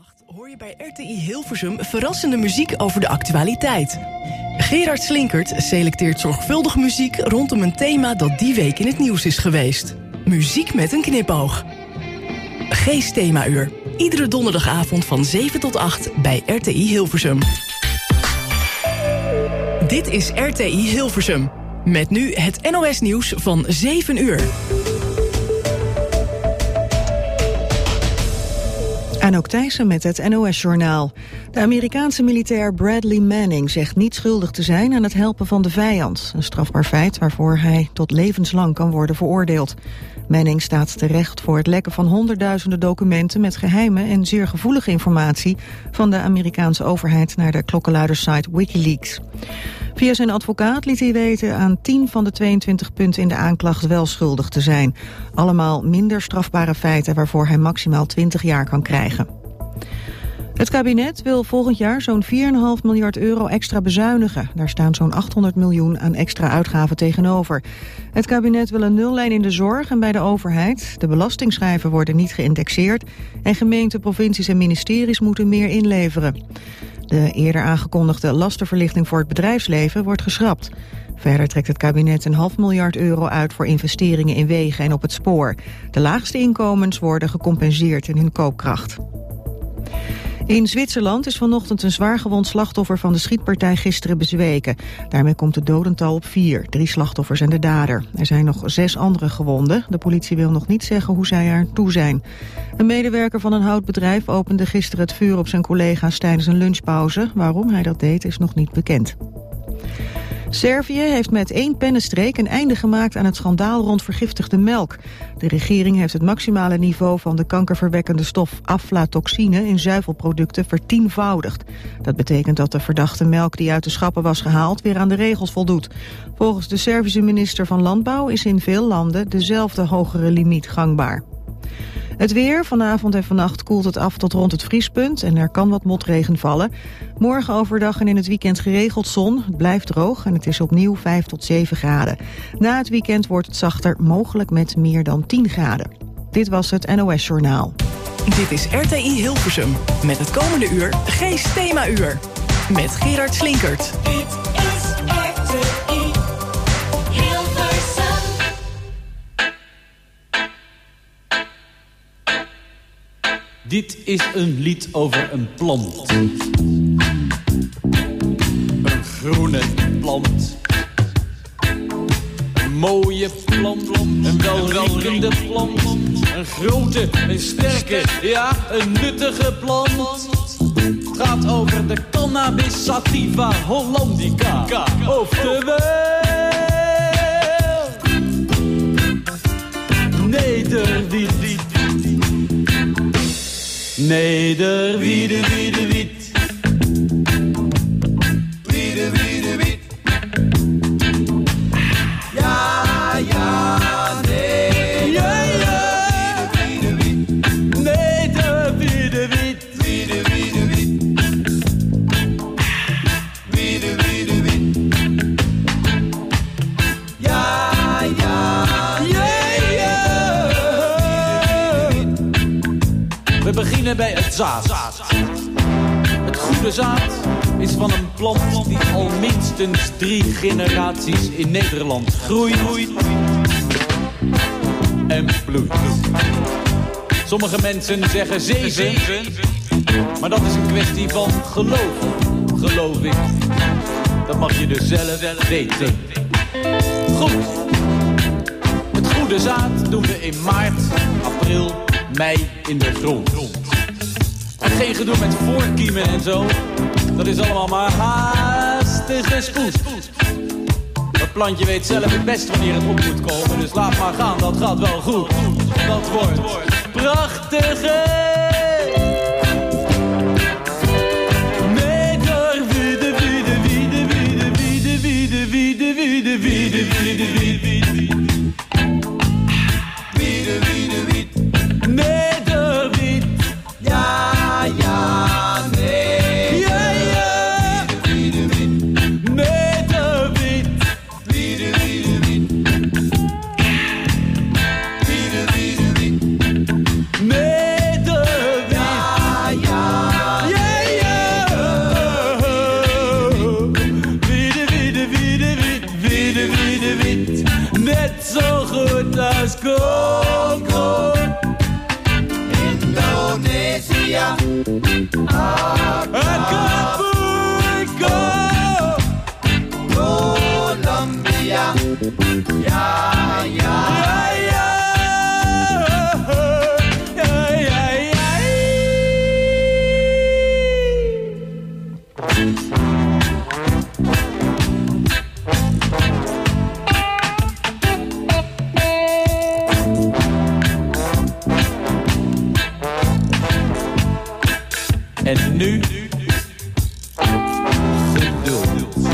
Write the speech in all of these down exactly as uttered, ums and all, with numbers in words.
acht hoor je bij R T I Hilversum verrassende muziek over de actualiteit. Gerard Slinkert selecteert zorgvuldig muziek rondom een thema dat die week in het nieuws is geweest. Muziek met een knipoog. Geest Themauur. Iedere donderdagavond van zeven tot acht bij R T I Hilversum. Dit is R T I Hilversum. Met nu het N O S nieuws van zeven uur. Anouk Thijssen met het N O S-journaal. De Amerikaanse militair Bradley Manning zegt niet schuldig te zijn aan het helpen van de vijand. Een strafbaar feit waarvoor hij tot levenslang kan worden veroordeeld. Manning staat terecht voor het lekken van honderdduizenden documenten met geheime en zeer gevoelige informatie van de Amerikaanse overheid naar de klokkenluidersite WikiLeaks. Via zijn advocaat liet hij weten aan tien van de tweeëntwintig punten in de aanklacht wel schuldig te zijn. Allemaal minder strafbare feiten waarvoor hij maximaal twintig jaar kan krijgen. Het kabinet wil volgend jaar zo'n vier komma vijf miljard euro extra bezuinigen. Daar staan zo'n achthonderd miljoen aan extra uitgaven tegenover. Het kabinet wil een nullijn in de zorg en bij de overheid. De belastingschijven worden niet geïndexeerd en gemeenten, provincies en ministeries moeten meer inleveren. De eerder aangekondigde lastenverlichting voor het bedrijfsleven wordt geschrapt. Verder trekt het kabinet een half miljard euro uit voor investeringen in wegen en op het spoor. De laagste inkomens worden gecompenseerd in hun koopkracht. In Zwitserland is vanochtend een zwaargewond slachtoffer van de schietpartij gisteren bezweken. Daarmee komt het dodental op vier. Drie slachtoffers en de dader. Er zijn nog zes andere gewonden. De politie wil nog niet zeggen hoe zij er aan toe zijn. Een medewerker van een houtbedrijf opende gisteren het vuur op zijn collega's tijdens een lunchpauze. Waarom hij dat deed is nog niet bekend. Servië heeft met één pennenstreek een einde gemaakt aan het schandaal rond vergiftigde melk. De regering heeft het maximale niveau van de kankerverwekkende stof aflatoxine in zuivelproducten vertienvoudigd. Dat betekent dat de verdachte melk die uit de schappen was gehaald weer aan de regels voldoet. Volgens de Servische minister van Landbouw is in veel landen dezelfde hogere limiet gangbaar. Het weer, vanavond en vannacht koelt het af tot rond het vriespunt en er kan wat motregen vallen. Morgen overdag en in het weekend geregeld zon. Het blijft droog en het is opnieuw vijf tot zeven graden. Na het weekend wordt het zachter, mogelijk met meer dan tien graden. Dit was het N O S-journaal. Dit is R T I Hilversum. Met het komende uur Geest Themauur. Met Gerard Slinkert. Dit is R T I Hilversum. Dit is een lied over een plant. Een groene plant. Een mooie plant. Een welriekende plant. Een grote, een sterke, ja, een nuttige plant. Het gaat over de Cannabis sativa hollandica. Oftewel nederwiet. Nederwiede, wiede, wiet. Wiede, wiede, wiet. Ja, ja, nee. Ja, ja. Wiede, wiede, wiet. Nederwiede, wiet. Wiede, wiede, wiet. Wiede, wiede, wiet. Ja, ja, yeah, yeah. We beginnen bij het zaad. Het goede zaad is van een plant die al minstens drie generaties in Nederland groeit en bloeit. Sommige mensen zeggen zeven, maar dat is een kwestie van geloof, geloof ik. Dat mag je dus zelf weten. Goed. Het goede zaad doen we in maart, april, mei in de grond. En geen gedoe met voorkiemen en zo. Dat is allemaal maar haastige spoed. Dat plantje weet zelf het best wanneer het op moet komen. Dus laat maar gaan, dat gaat wel goed. Dat wordt prachtige. Neder, wiede, wiede, wiede, wiede, wiede, wiede, wiede, wiede, wiede, wiede, wiede, wiede. Wiede, wiede, wiede. Nederwiet. Ja, ja, nee. Ja, ja. Wiede, wiede, wiede. Nederwiet. Wiede, wiede, wiede. Wiede, wiede, wiede. Nederwiet. Colombia, Acapulco, Colombia, yeah, yeah, yeah, yeah, yeah, yeah. En nu geduld.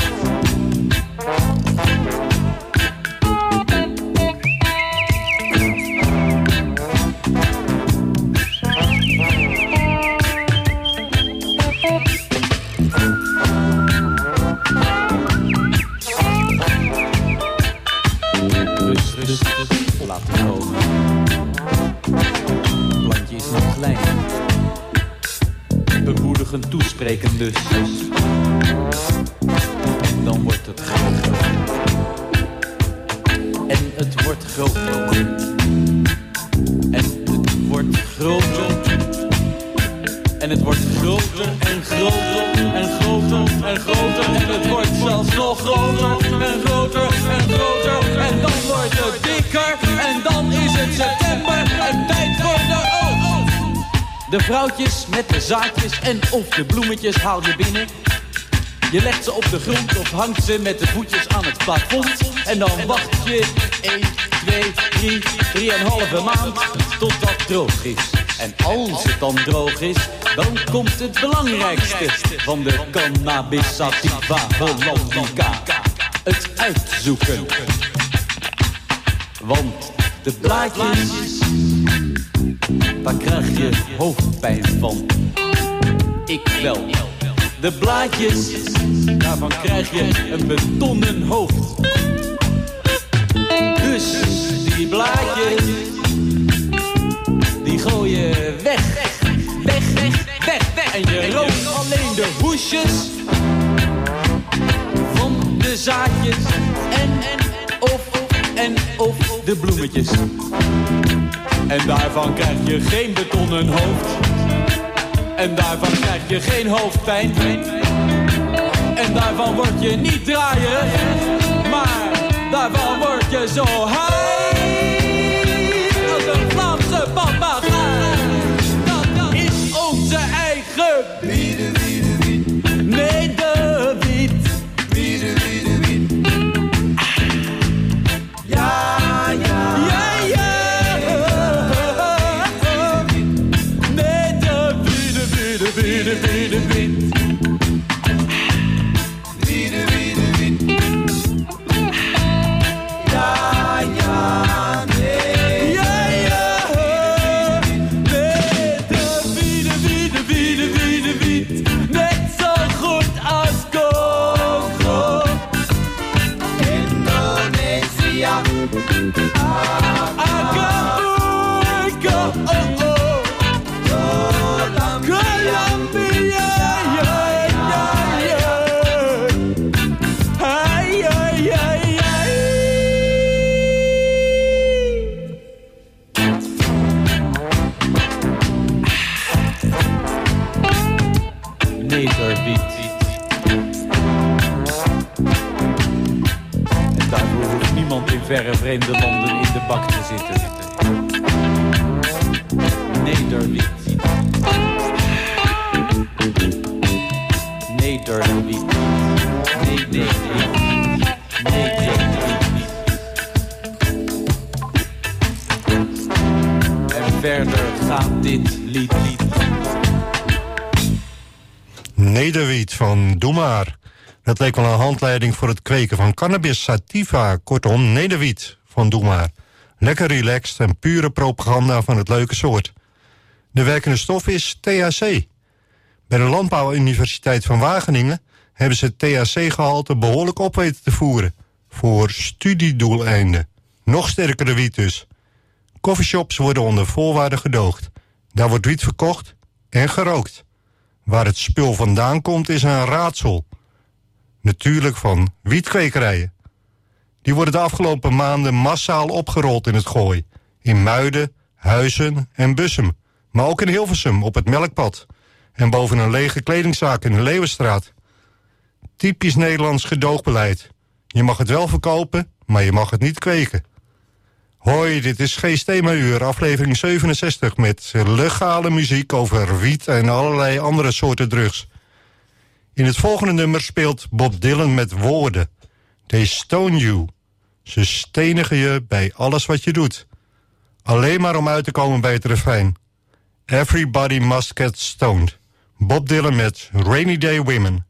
Rust, rust, rust, laten komen. Het plantje is nog klein. Bemoedigend toespreken dus. En dan wordt het groter. En het wordt groter. En het wordt groter. En het wordt groter en groter en groter en groter. En het wordt zelfs nog groter en groter en groter. En dan wordt het dikker. En dan is het september. En tijd voor de oogst. De vrouwtjes met de zaadjes en of de bloemetjes haal je binnen. Je legt ze op de grond of hangt ze met de voetjes aan het plafond. En dan wacht je één, twee, drie, drie en een halve maand totdat het droog is. En als het dan droog is, dan komt het belangrijkste van de cannabis sativa hollandica. Het uitzoeken. Want de blaadjes, daar krijg je hoofdpijn van. Ik wel. De blaadjes, daarvan krijg je een betonnen hoofd. Dus die blaadjes, die gooi je weg. Weg, weg, weg, weg. En je rookt alleen de hoesjes van de zaadjes en, en of, en of de bloemetjes. En daarvan krijg je geen betonnen hoofd. En daarvan krijg je geen hoofdpijn. En daarvan word je niet draaierig. Maar daarvan word je zo high als een Vlaamse papegaai. Dat is onze eigen Wiede, wiede, wied. Nee, de wiet. Wiede, wiede, wied. Ja, ja, ja, ja. Wiede, wiede, wied. Wiede, wiede, wied. Ja, ja, nee. Ja, ja, nee. De wiede, wiede, wiede, wiede, wied. Net zo goed als Congo. Indonesia. Acapulco, oh, oh. Colombia, yeah, yeah, yeah. Ay, ay, ay, ay. Nederwiet. En daarvoor hoeft niemand in verre vreemde landen in de bak te zitten. Nederwiet. Nederwiet. Nee, nee, nee. Nee, nee, nee. En verder gaat dit lied, lied. Nederwiet van Doe Maar. Dat leek wel een handleiding voor het kweken van cannabis sativa. Kortom, Nederwiet van Doe Maar. Lekker relaxed en pure propaganda van het leuke soort. De werkende stof is T H C. Bij de Landbouwuniversiteit van Wageningen hebben ze het T H C-gehalte behoorlijk op weten te voeren. Voor studiedoeleinden. Nog sterkere wiet dus. Coffeeshops worden onder voorwaarden gedoogd. Daar wordt wiet verkocht en gerookt. Waar het spul vandaan komt is een raadsel. Natuurlijk van wietkwekerijen. Die worden de afgelopen maanden massaal opgerold in het Gooi. In Muiden, Huizen en Bussum. Maar ook in Hilversum, op het Melkpad. En boven een lege kledingzaak in de Leeuwenstraat. Typisch Nederlands gedoogbeleid. Je mag het wel verkopen, maar je mag het niet kweken. Hoi, dit is Geest Thema-uur, aflevering zevenenzestig... met legale muziek over wiet en allerlei andere soorten drugs. In het volgende nummer speelt Bob Dylan met woorden. They stone you. Ze stenigen je bij alles wat je doet. Alleen maar om uit te komen bij het refrein. Everybody must get stoned. Bob Dylan met Rainy Day Women.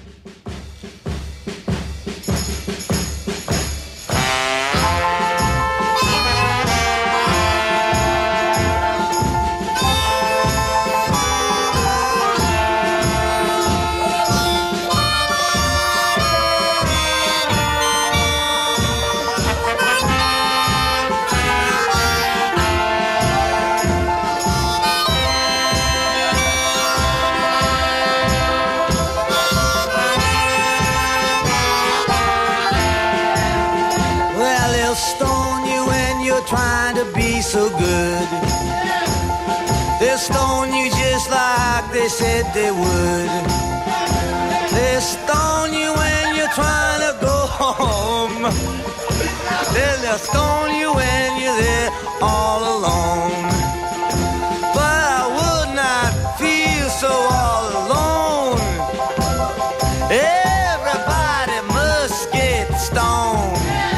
Trying to be so good. They'll stone you just like they said they would. They'll stone you when you're trying to go home. They'll stone you when you're there all alone. But I would not feel so all alone. Everybody must get stoned.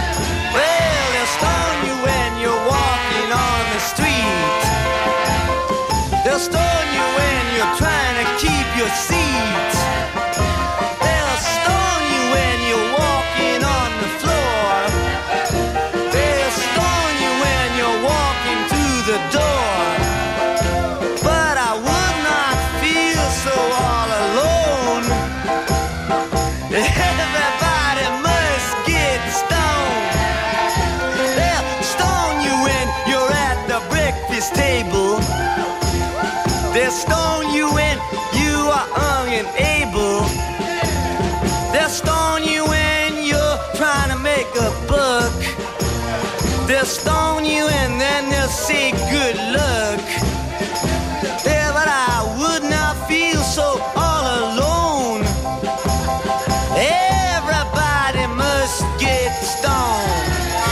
They'll stone you when you're trying to keep your seat. They'll stone you when you're walking on the floor. They'll stone you when you're walking through the door. But I would not feel so all alone. Everybody must get stoned. They'll stone you when you're at the breakfast table. They'll stone you when you are young and able. They'll stone you when you're trying to make a buck. They'll stone you and then they'll say good luck. Yeah, but I would not feel so all alone. Everybody must get stoned.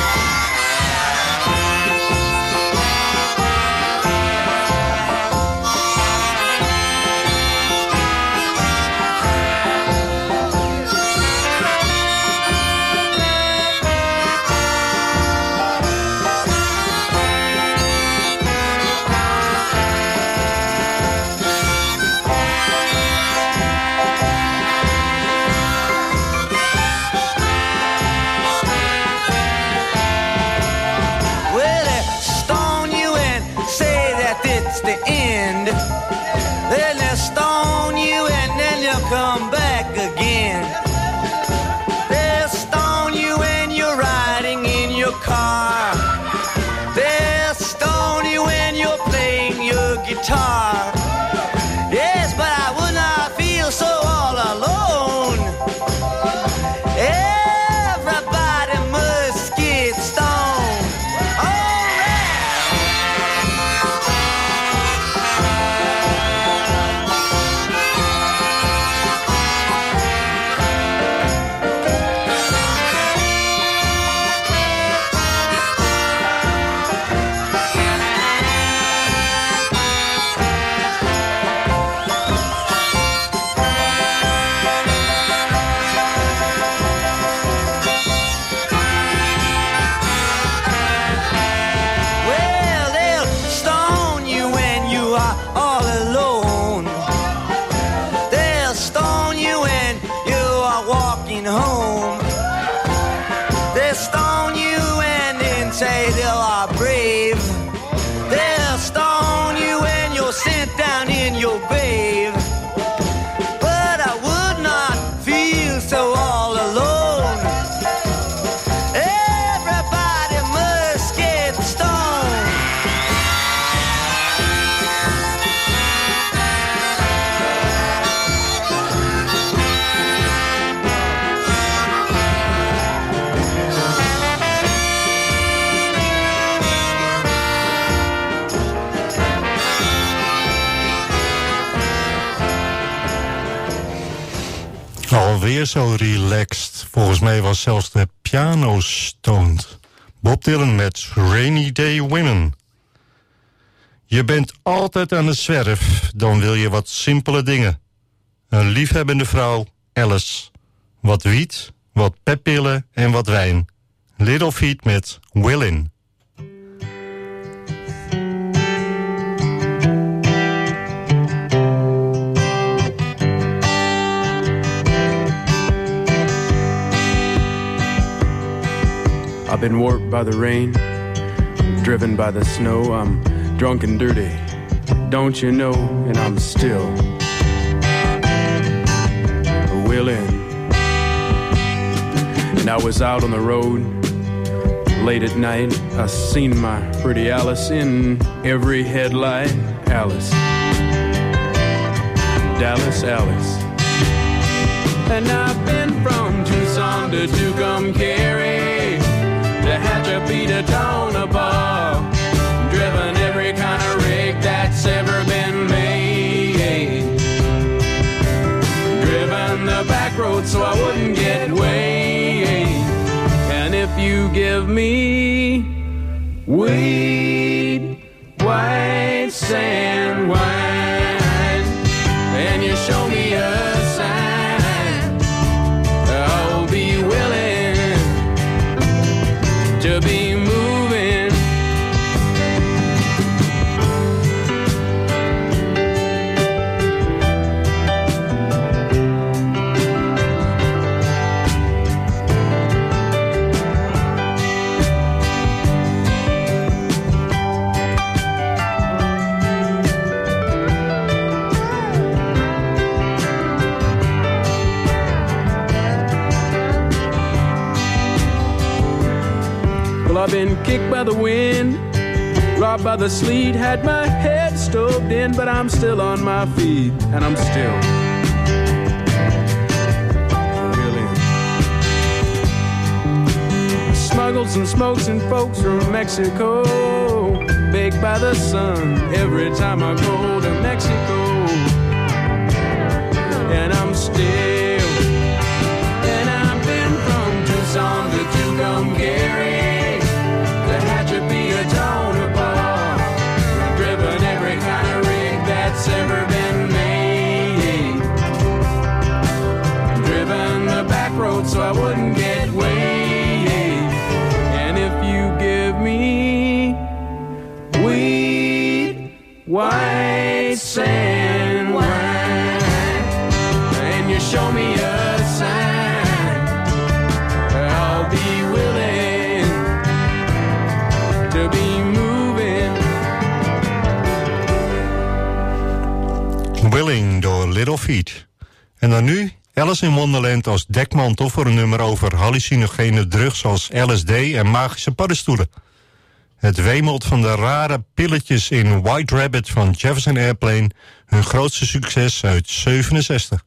The end. Then they'll stone you and then you'll come back again. They'll stone you when you're riding in your car. They'll stone you when you're playing your guitar. Yes, but I would not feel so all alone. Everybody must get stoned. Alweer zo relaxed. Volgens mij was zelfs de piano stoned. Bob Dylan met Rainy Day Women. Je bent altijd aan de zwerf, dan wil je wat simpele dingen. Een liefhebbende vrouw, Alice. Wat wiet, wat peppillen en wat wijn. Little Feat met Willin'. I've been warped by the rain, driven by the snow. I'm drunk and dirty, don't you know? And I'm still willing. And I was out on the road late at night. I seen my pretty Alice in every headlight. Alice, Dallas, Alice. And I've been from Tucson to Tucumcari, to Hatchapee to Tonopah, driven every kind of rig that's ever been made, driven the back road so I wouldn't get weighed. And if you give me weed, white sand wine, and you show me a sign, I'll be willing to be moving. I've been kicked by the wind, robbed by the sleet, had my head stoved in, but I'm still on my feet, and I'm still willing. Smuggled some smokes and folks from Mexico, baked by the sun every time I go to Mexico, and I'm still, and I've been from Tucson to Tucumcari, driven every kind of rig that's ever been made, driven the back road so I wouldn't get weighed. And if you give me weed, white sand wine, and you show me a sign, I'll be willing to be moving. Willing door Little Feat. En dan nu Alice in Wonderland als dekmantel voor een nummer over hallucinogene drugs als L S D en magische paddenstoelen. Het wemelt van de rare pilletjes in White Rabbit van Jefferson Airplane, hun grootste succes uit zevenenzestig.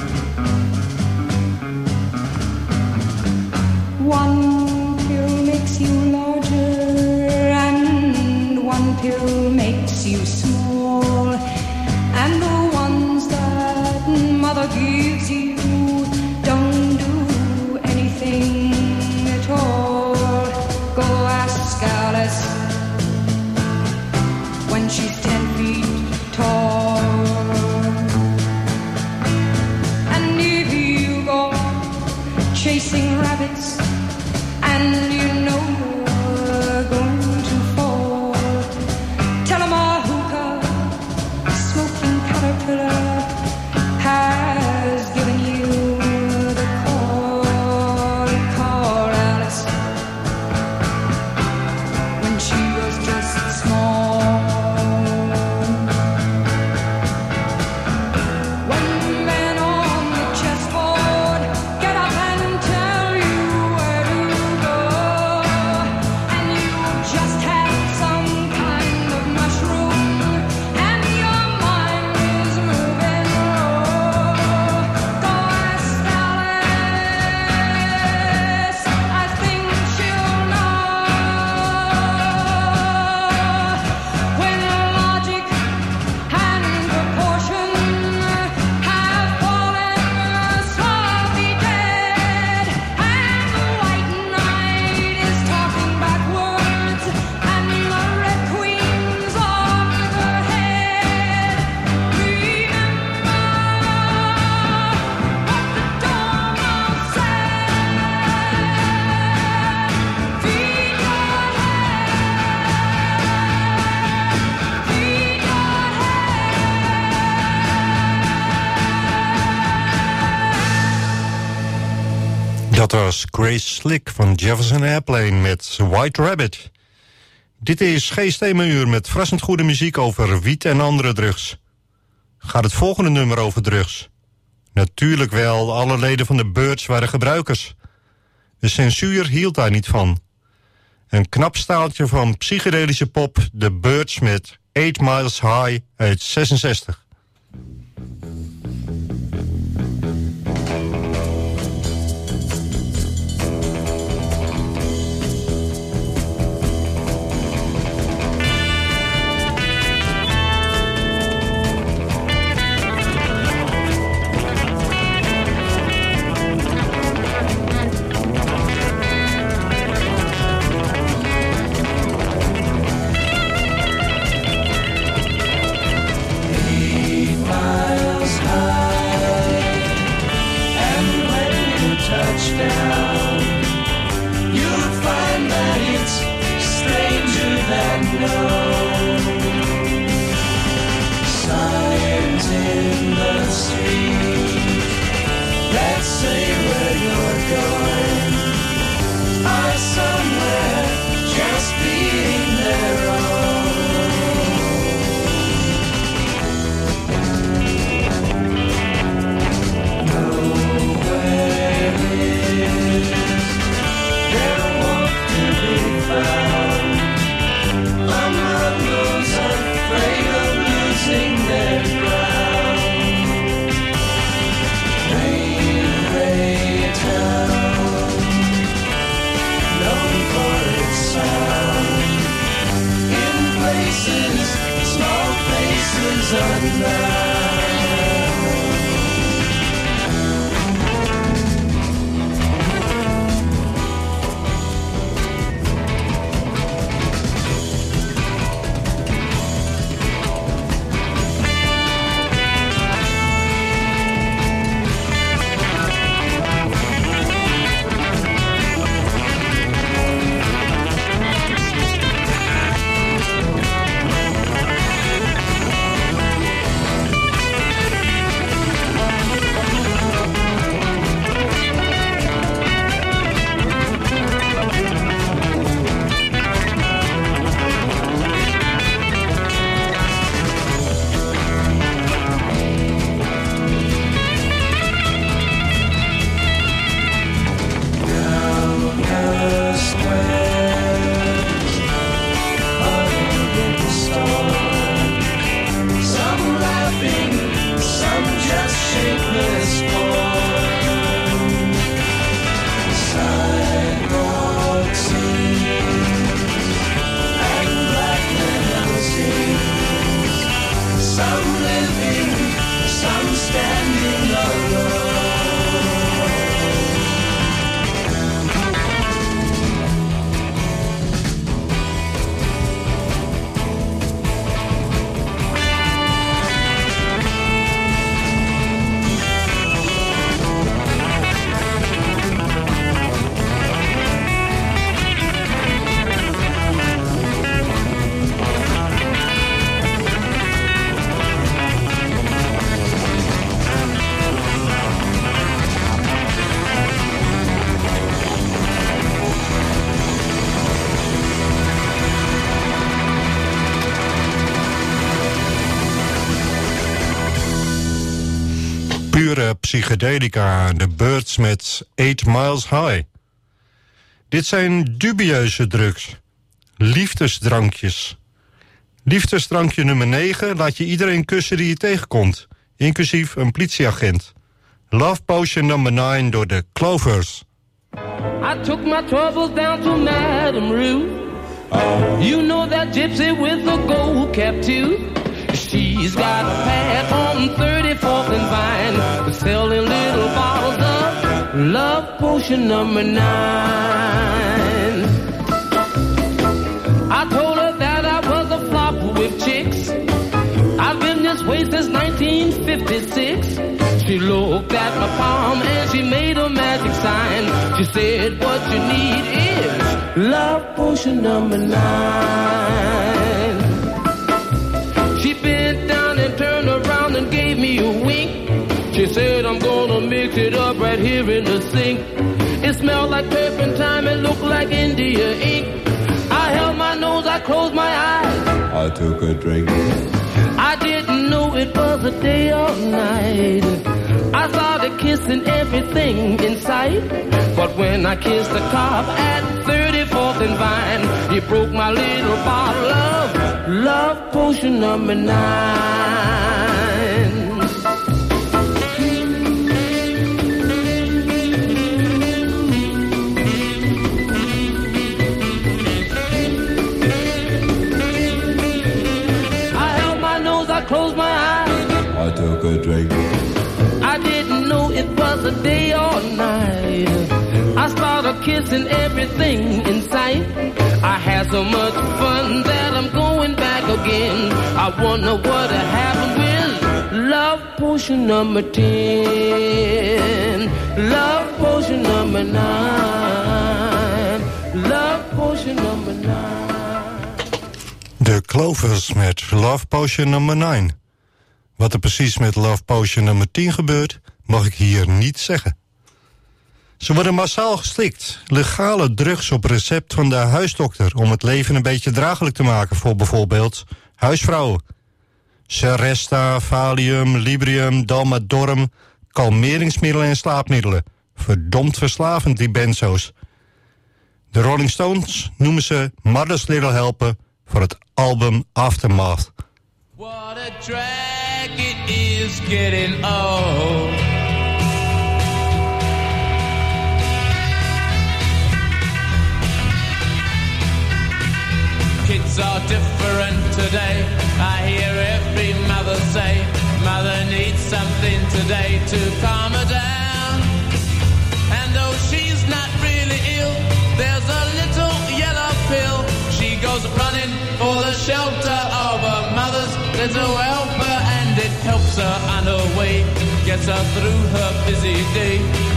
One pill makes Dat was Grace Slick van Jefferson Airplane met White Rabbit. Dit is G-Thema-uur met verrassend goede muziek over wiet en andere drugs. Gaat het volgende nummer over drugs? Natuurlijk wel, alle leden van de Byrds waren gebruikers. De censuur hield daar niet van. Een knap staaltje van psychedelische pop, de Byrds met Eight Miles High uit zesenzestig. Pure psychedelica, de Byrds met Eight Miles High. Dit zijn dubieuze drugs. Liefdesdrankjes. Liefdesdrankje nummer negen laat je iedereen kussen die je tegenkomt. Inclusief een politieagent. Love Potion nummer nine door de Clovers. I took my troubles down to Madame Rue. You know that gypsy with the gold cap too. She's got a pad on thirty-fourth and Vine, selling little bottles of Love Potion number nine. I told her that I was a flop with chicks. I've been this way since nineteen fifty-six. She looked at my palm and she made a magic sign. She said, what you need is Love Potion number nine. She bent down and turned around and gave me a wink. She said, I'm gonna mix it up right here in the sink. It smelled like turpentine, it looked like India ink. I held my nose, I closed my eyes. I took a drink. I didn't know it was a day or night. I started kissing everything in sight. But when I kissed the cop at thirty-fourth and Vine, he broke my little bottle of love potion number nine. Close my eyes. I took a drink. I didn't know it was a day or night. I started kissing everything in sight. I had so much fun that I'm going back again. I wonder what happened with love potion number ten. Love potion number nine. Love potion number nine. De Clovers met Love Potion nummer nine. Wat er precies met Love Potion nummer tien gebeurt, mag ik hier niet zeggen. Ze worden massaal geslikt. Legale drugs op recept van de huisdokter om het leven een beetje draaglijk te maken voor bijvoorbeeld huisvrouwen. Seresta, Valium, Librium, Dalmadorm, kalmeringsmiddelen en slaapmiddelen. Verdomd verslavend, die benzo's. De Rolling Stones noemen ze Mother's Little Helper voor het album Aftermath. What a drag it is getting old. Kids are different today. I hear every mother say, mother needs something today to calm her down. And though she's not really ill, there's a little yellow pill. She goes running for the shelter of her mother's little helper, and it helps her on her way, gets her through her busy day.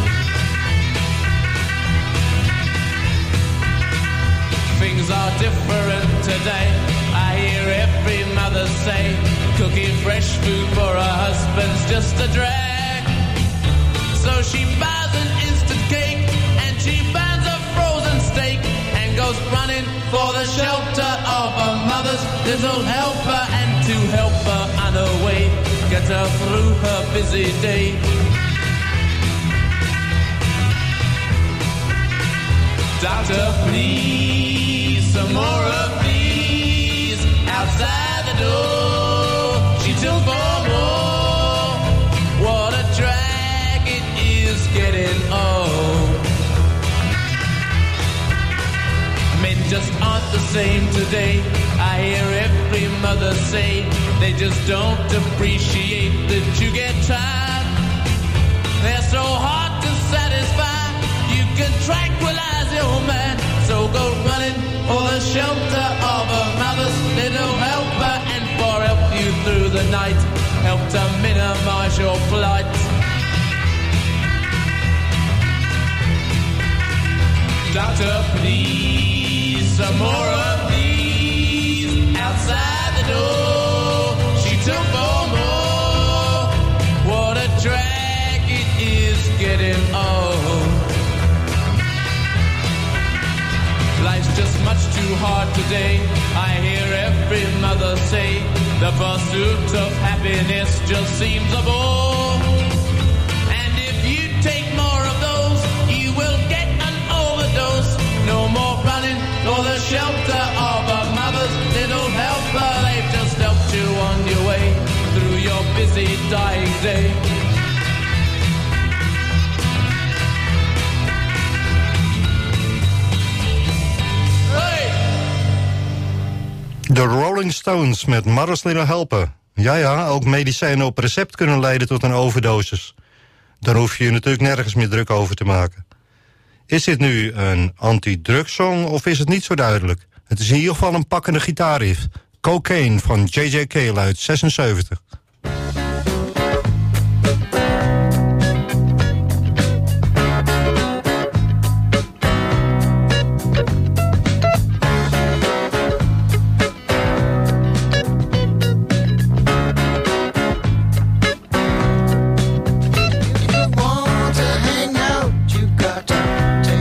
Things are different today. I hear every mother say, cooking fresh food for her husband's just a drag. So she buys an instant cake and she burns a frozen steak and goes running for the shelter of her mother's little helper, and to help her on her way, get her through her busy day. Doctor, please, some more of these outside the door. She took four more. What a drag it is getting old. Men just aren't the same today. I hear every mother say they just don't appreciate that you get tired. They're so hard to satisfy. You can tranquilize your man, so go running for the shelter of a mother's little helper, and for help you through the night, help to minimize your plight. Doctor, please, some more of these outside the door. She took four more. What a drag it is getting old. Life's just much too hard today. I hear every mother say the pursuit of happiness just seems a bore. And if you take more of those, you will get an overdose. No more running for the shelter of a mother's little helper. They've just helped you on your way through your busy dying day. De Rolling Stones met Mother's Little Helper. Ja, ja, ook medicijnen op recept kunnen leiden tot een overdosis. Daar hoef je je natuurlijk nergens meer druk over te maken. Is dit nu een anti-drugssong of is het niet zo duidelijk? Het is in ieder geval een pakkende gitaarriff. Cocaine van J J Cale uit zesenzeventig. Take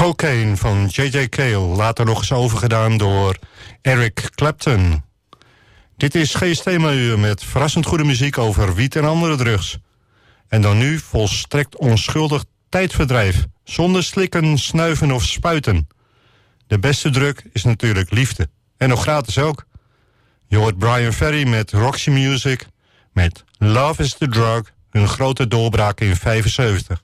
Cocaine van J J Cale, later nog eens overgedaan door Eric Clapton. Dit is G S Thema-uur met verrassend goede muziek over wiet en andere drugs. En dan nu volstrekt onschuldig tijdverdrijf, zonder slikken, snuiven of spuiten. De beste drug is natuurlijk liefde, en nog gratis ook. Je hoort Brian Ferry met Roxy Music, met Love is the Drug, een grote doorbraak in vijfenzeventig.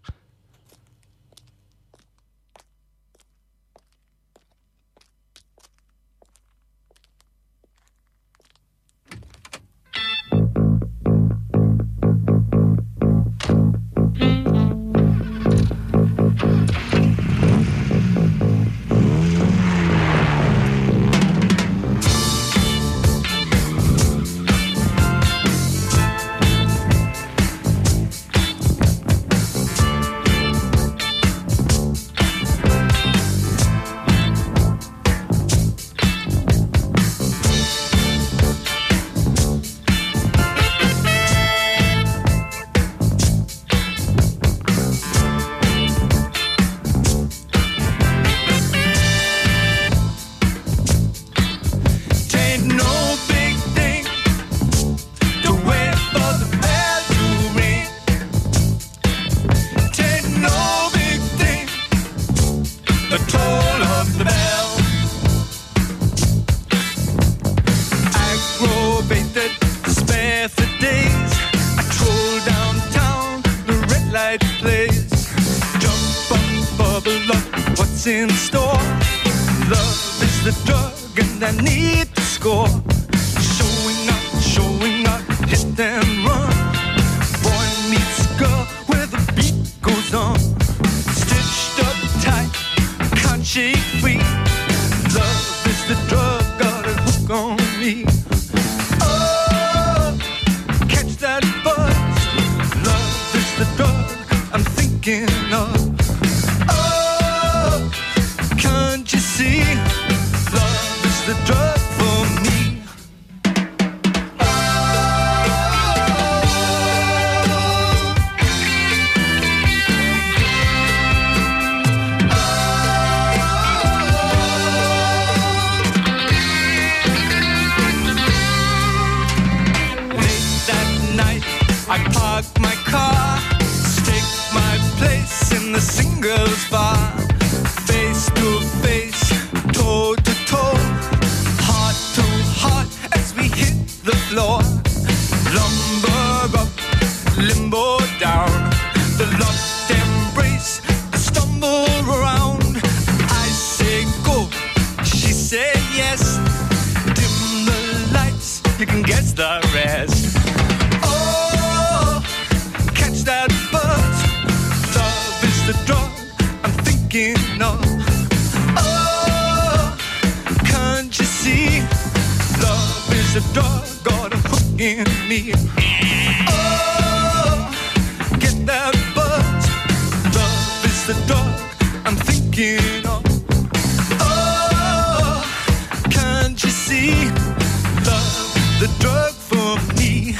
In store, love is the drug, and I need to score. Showing up, showing up, hit and run. Boy meets girl where the beat goes on. Stitched up tight, can't shake free. Love is the drug, got a hook on me. Oh, catch that buzz. Love is the drug I'm thinking of. See, love is the drug for me. Oh, late that night, I park my car, stake my place in the singles bar. Face to face, toe to toe, heart to heart as we hit the floor. Lumber up, limbo down, the locked embrace, I stumble around. I say go, she say yes. Dim the lights, you can guess the rest. Oh, catch that buzz. Love is the drug I'm thinking of. Oh, can't you see? Love is a dog, got a hook in me. Oh, get that buzz. Love is the dog I'm thinking of. Oh, can't you see? Love, the drug for me.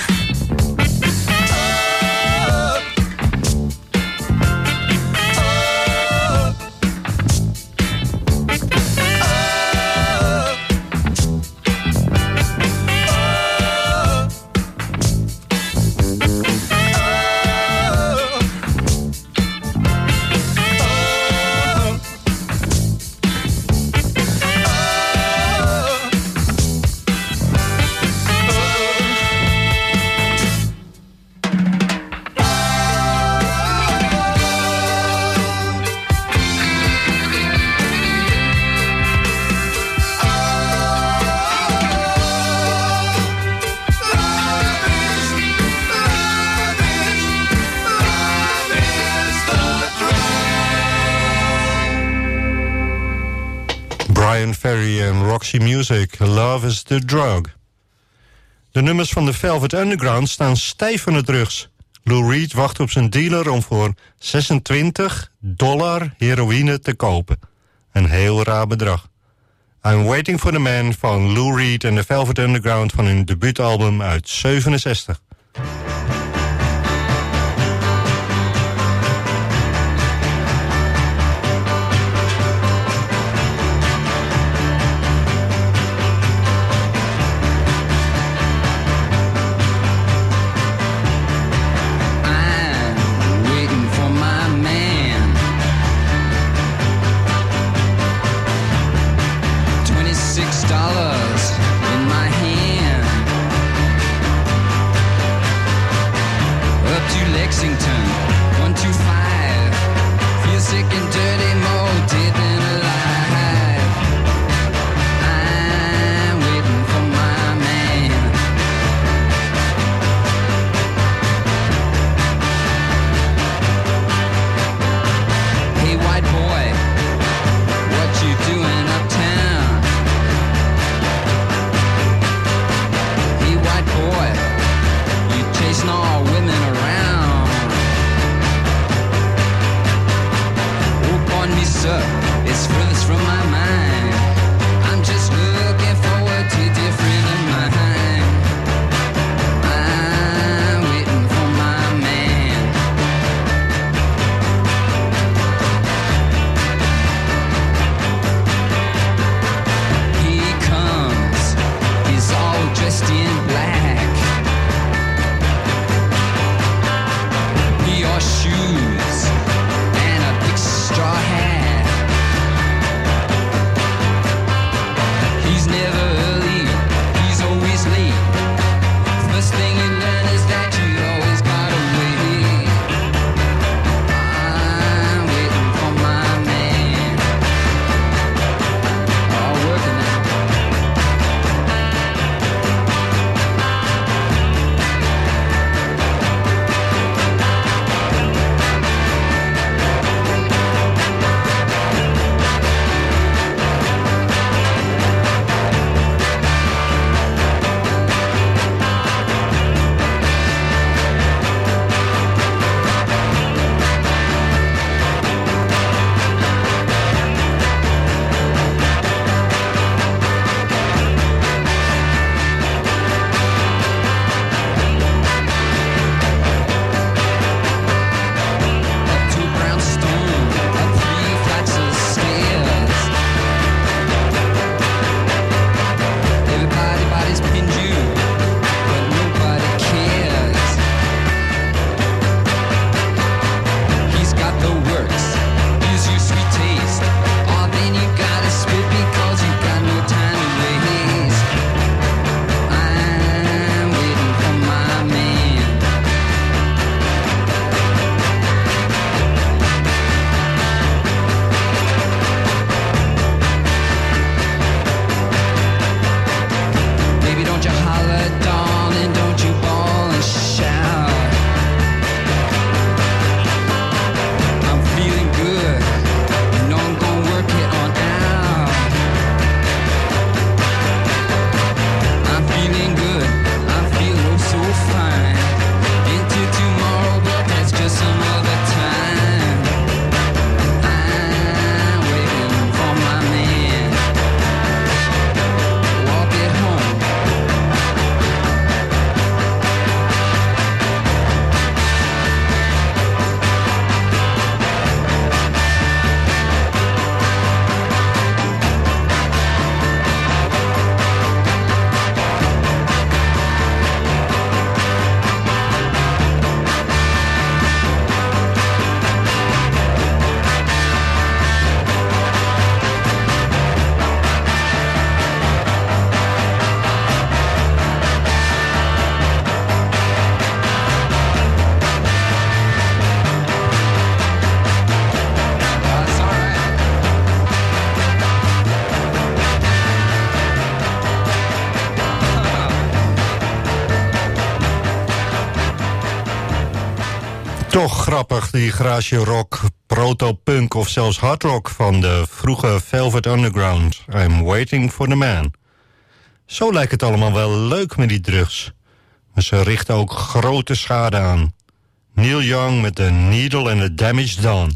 Brian Ferry en Roxy Music, Love is the Drug. De nummers van de Velvet Underground staan stijf aan de drugs. Lou Reed wacht op zijn dealer om voor zesentwintig dollar heroïne te kopen. Een heel raar bedrag. I'm Waiting for the Man van Lou Reed en de Velvet Underground van hun debuutalbum uit zevenenzestig. Lexington, one two five. Feel sick and dirty, more dead than alive. I'm waiting for my man. Hey, white boy, what you doing uptown? Hey, white boy, you chasing all women around. Oh, pardon me, sir, it's furthest from my mind. I'm just looking forward to a dear friend of mine. I'm waiting for my man. He comes, he's all dressed in black. He wore shoes and a big straw hat. He's never early, he's always late. First thing you learn is that you always gotta wait. I'm waiting for my man. Oh, working now. Up two brownstone, up three flights of stairs. Everybody body's pinned you, but nobody cares. He's got the works, gives you sweet taste. Oh, then you gotta spit because you got no time to waste. I'm waiting for my man. Baby, don't you holler, darling, don't you bawl and shout. I'm feeling good, you know I'm gonna work it on out. I'm feeling good, I'm feeling oh so fine. Into tomorrow, but that's just some other time. I'm waiting for my man. Walk it home. That's all right. Toch grappig, die garage rock, proto-punk of zelfs hardrock van de vroege Velvet Underground. I'm waiting for the man. Zo lijkt het allemaal wel leuk met die drugs. Maar ze richten ook grote schade aan. Neil Young met The Needle and the Damage Done.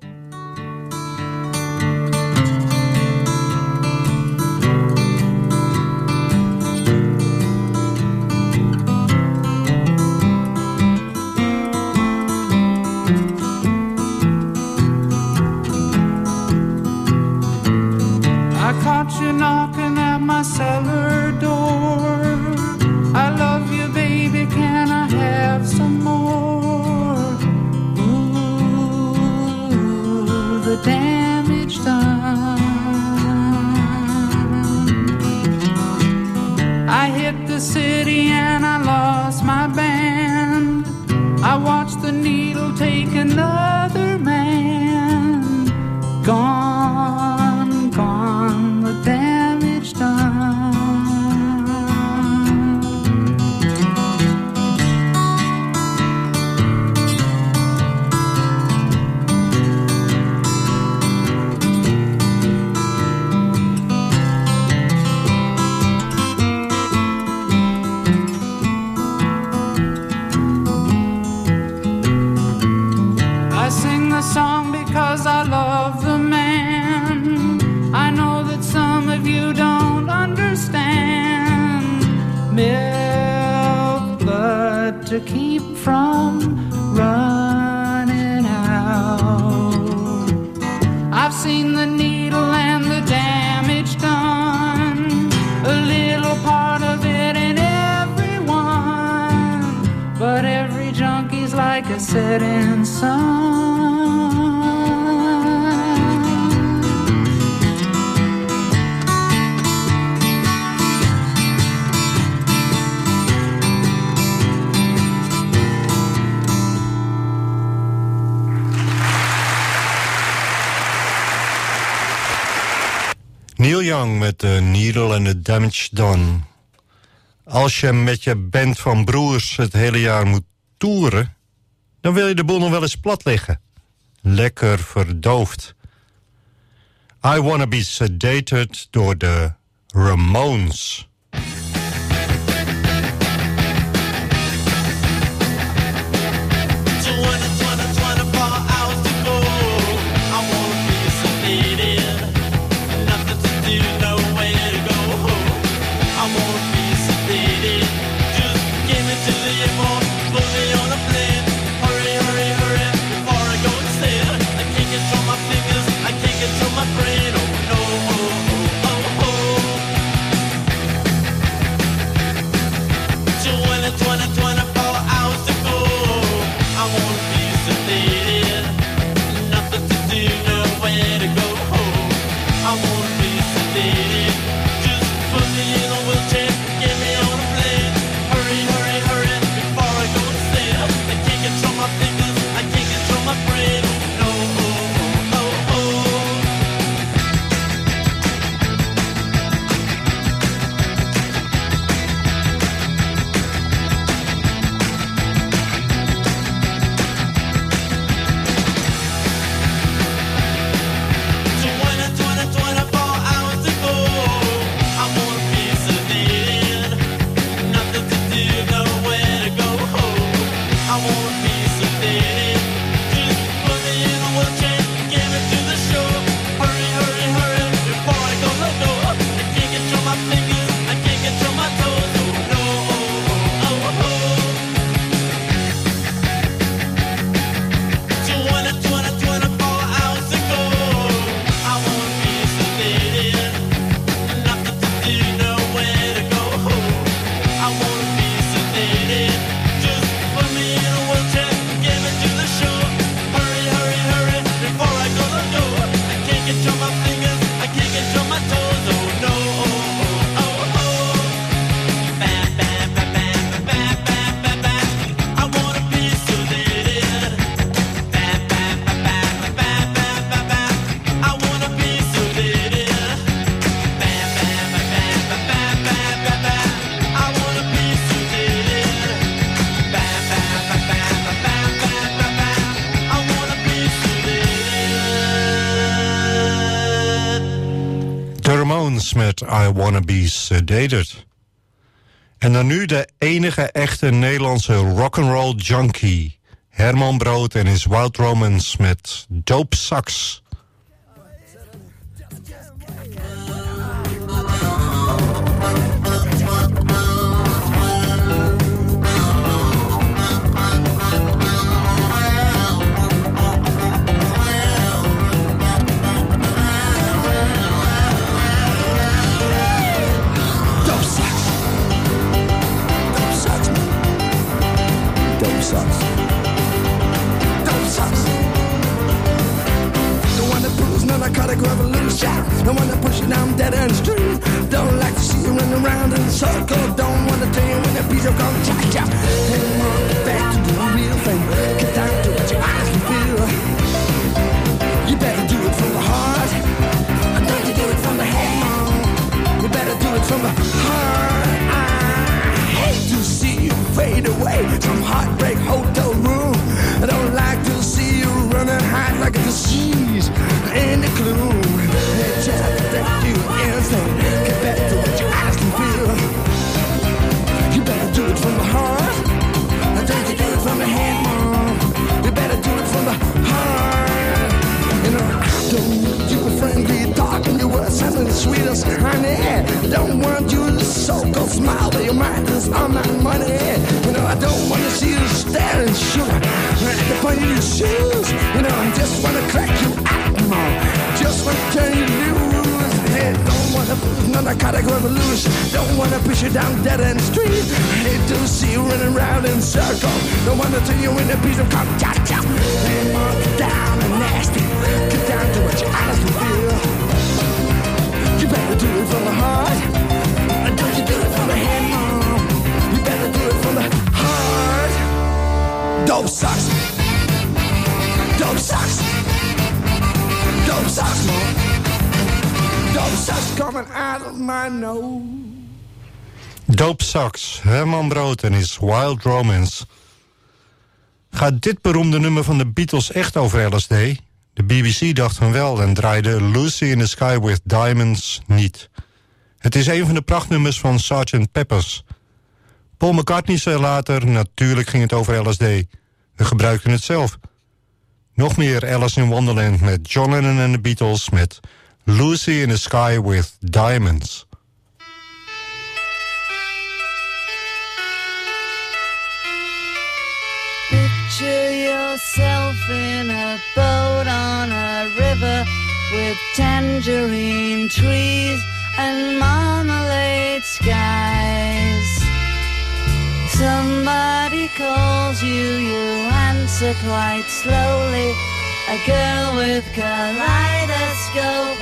I caught you knocking at my cellar door. I love you, baby, can I have some more? Ooh, blood to keep from running out. I've seen the needle and the damage done, a little part of it in everyone, but every junkie's like a setting sun. Neil Young met The Needle and the Damage Done. Als je met je band van broers het hele jaar moet toeren, dan wil je de boel nog wel eens plat liggen. Lekker verdoofd. I Wanna Be Sedated door de Ramones. Met I Wanna Be Sedated. En dan nu de enige echte Nederlandse rock'n'roll junkie, Herman Brood en his Wild Romance met Dope Sax. Narcotic revolution, the one that push you down dead end street. Don't like to see you running around in a circle. Don't want to tell you when the beats are gonna cha cha. Hang on, get back to the real thing. Get down to what you honestly feel. You better do it from the heart. Don't you do it from the head, mom. You better do it from the heart. I hate to see you fade away from heartbreak hotel room. I don't like to see you running high like a disease in the gloom. They try to take you insane. Get back to what you honestly feel. You better do it from the heart. Don't you do it from the head, mom. You better do it from the heart. You know, I don't need you friendly talking. Your words sounding sweet as honey. Don't want you to so-called smile, but your mind is on my money. You know, I don't want in your shoes. You know, I just wanna crack you out more. Just wanna turn you loose. Hey, don't wanna lose no narcotic revolution. Don't wanna push you down dead end street. Hate to see you running around in circles. Don't wanna turn you into a piece of cock. Cha cha. Hey, mark down and nasty. Get down to what you honestly feel. You better do it from the heart. Don't you do it from the head, Mom. You better do it from the heart. Dope sucks. Dope sucks. Dope sucks, Mom. Dope sucks coming out of my nose. Dope Sax, Herman Brood en his Wild Romance. Gaat dit beroemde nummer van de Beatles echt over L S D? De B B C dacht van wel en draaide Lucy in the Sky with Diamonds niet. Het is een van de prachtnummers van sergeant Peppers. Paul McCartney zei later, natuurlijk ging het over L S D. We gebruikten het zelf. Nog meer Alice in Wonderland met John Lennon en de Beatles met Lucy in the Sky with Diamonds. Picture yourself in a boat on a river with tangerine trees and marmalade skies. Somebody calls you, you answer quite slowly. A girl with kaleidoscope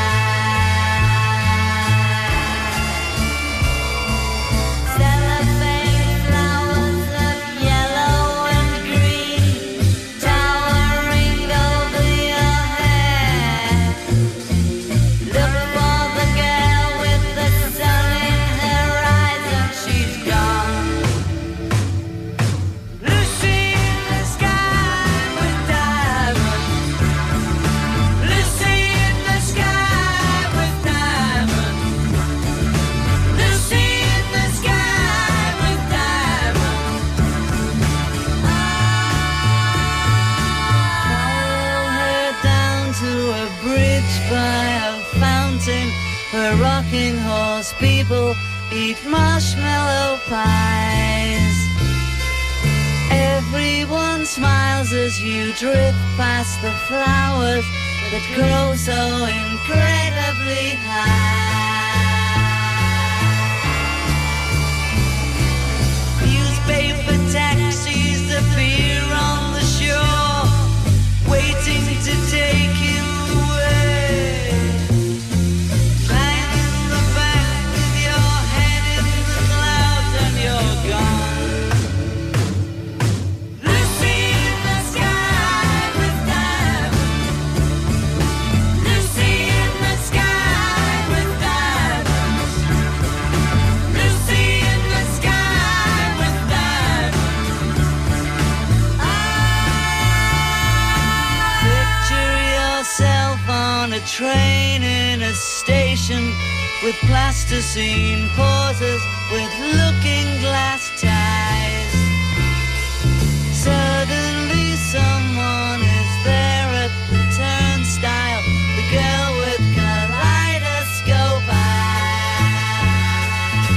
cellophane flowers of yellow and green towering over your head. Look for the girl with the sun in her eyes and she's gone. Lucy in the sky with diamonds. Lucy in the sky with diamonds. Lucy in the sky with diamonds. Follow her down to a bridge by a fountain. Her rocking horse people eat marshmallow pies. Everyone smiles as you drift past the flowers that grow so incredibly high. Newspaper taxis appear on the shore, waiting to take you away. Climb in the back with your head in the clouds and you're gone. Lucy in the sky with diamonds. Lucy in the sky with diamonds. Lucy in the sky with diamonds. Picture yourself on a train in a station with plasticine pauses with looking glass ties. Suddenly someone is there at the turnstile, the girl with kaleidoscope eyes.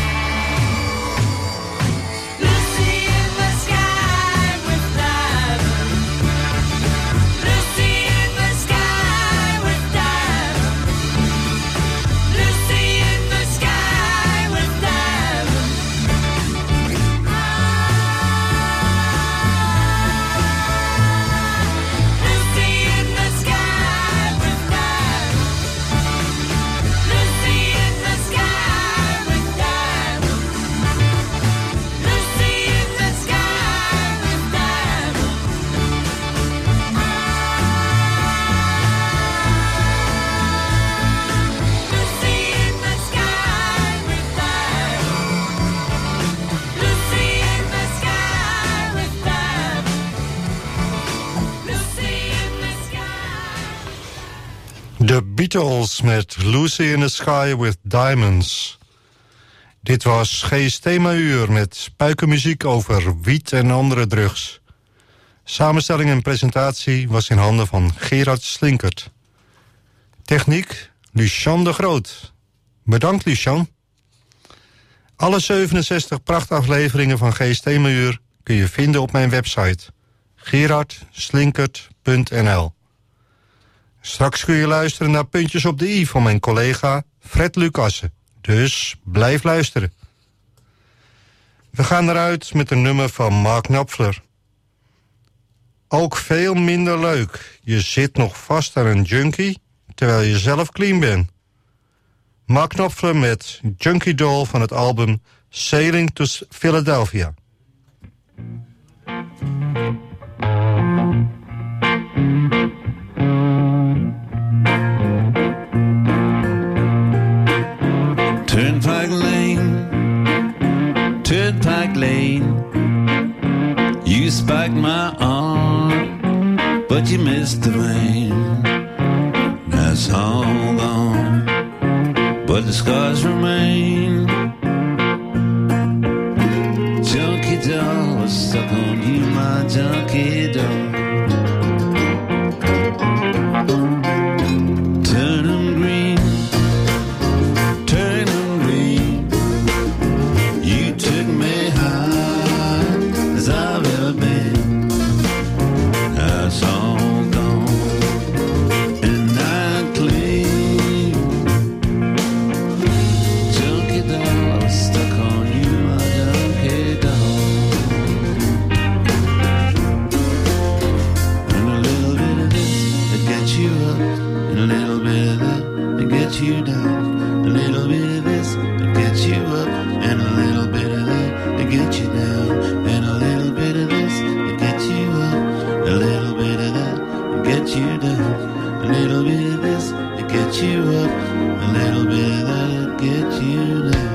Lucy in the sky with diamonds. Lucy in the sky with diamonds. Lucy in the sky with diamonds. Lucy in the sky with diamonds. Lucy in the sky with diamonds. Lucy in the sky with De Beatles met Lucy in the Sky with Diamonds. Dit was G's themauur met spuikenmuziek over wiet en andere drugs. Samenstelling en presentatie was in handen van Gerard Slinkert. Techniek, Lucien de Groot. Bedankt, Lucien. Alle zevenenzestig prachtafleveringen van G's themauur kun je vinden op mijn website gerard slinkert punt n l. Straks kun je luisteren naar Puntjes op de i van mijn collega Fred Lucassen. Dus blijf luisteren. We gaan eruit met een nummer van Mark Knopfler. Ook veel minder leuk. Je zit nog vast aan een junkie, terwijl je zelf clean bent. Mark Knopfler met Junkie Doll van het album Sailing to Philadelphia. Turnpike Lane, Turnpike Lane. You spiked my arm, but you missed the vein. That's all gone, but the scars remain. Junkie doll was stuck on you, my junkie doll. Turn 'em green, turn 'em green. You took me high as I've ever been. That's all gone, and I'm clean. Junkie doll, I was stuck on you, my junkie doll. And a little bit of this, it gets you up, and a little bit of that, it gets you down. A little bit of this, it gets you up, and a little bit of that, it gets you down. And a little bit of this, it gets you up, a little bit of that, it gets you down. A little bit of this, it gets you up, a little bit of that, it gets you down.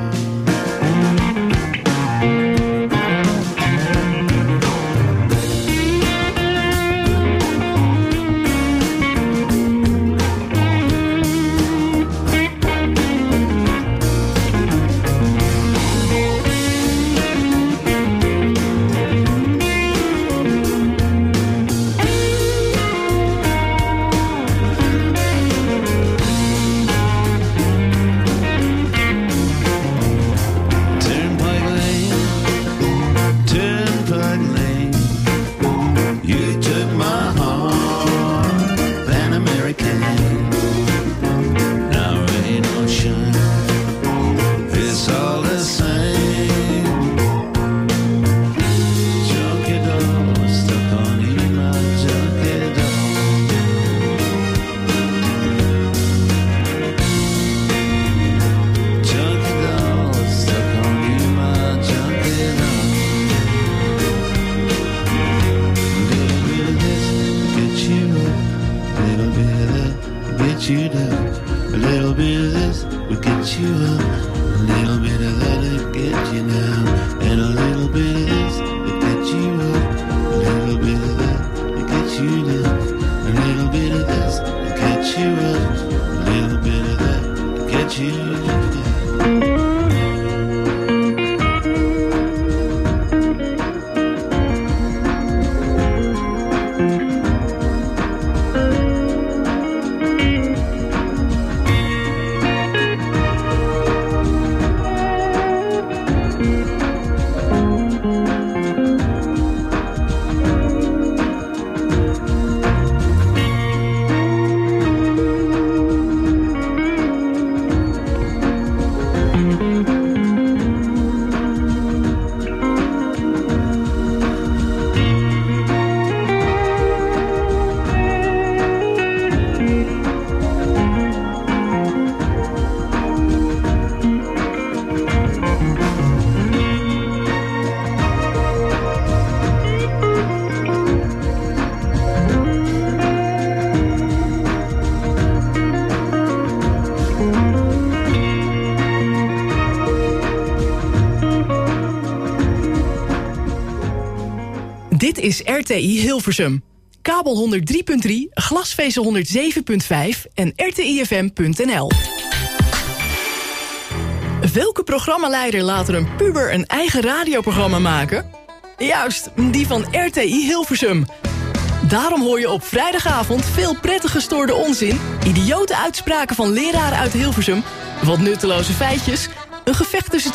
Turnpike Lane, Turnpike Lane. You took my heart, Pan American. Now rain or shine, it's all the same. Junkie doll, was stuck on you, my junkie doll. Junkie doll, was stuck on you, my junkie doll. A little bit of this, get you up. A little bit of that, get you down. A little bit of this will get you up. A little bit of that will get you down. And a little bit of this will get you up. A little bit of that will get you down. A little bit of this will get you up. A little bit of that will get you down. Dit is R T I Hilversum. Kabel honderd drie punt drie, glasvezel honderd zeven punt vijf en r t i f m punt n l. Welke programmaleider laat er een puber een eigen radioprogramma maken? Juist, die van R T I Hilversum. Daarom hoor je op vrijdagavond veel prettig gestoorde onzin, idiote uitspraken van leraren uit Hilversum, wat nutteloze feitjes, een gevecht tussen